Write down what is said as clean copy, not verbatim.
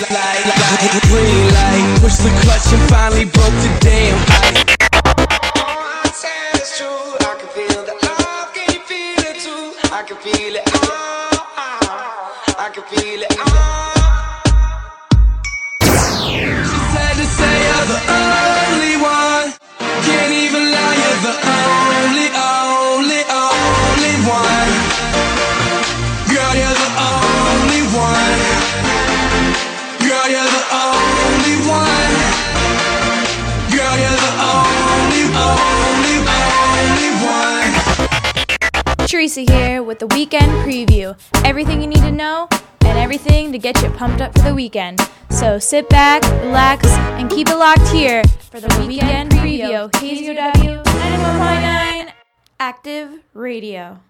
Green light, push the clutch and finally broke the damn ice. It's true, I can feel the love, can you feel it too? I can feel it, I can feel it, She's sad to say you're the only one. Can't even lie, you're the only one. Girl, you're the only one. Girl, you're the only one. Girl, you're the only one. Teresa here with the weekend preview. Everything you need to know and everything to get you pumped up for the weekend. So sit back, relax, and keep it locked here for the weekend preview. KZOW 91.9 Active Radio.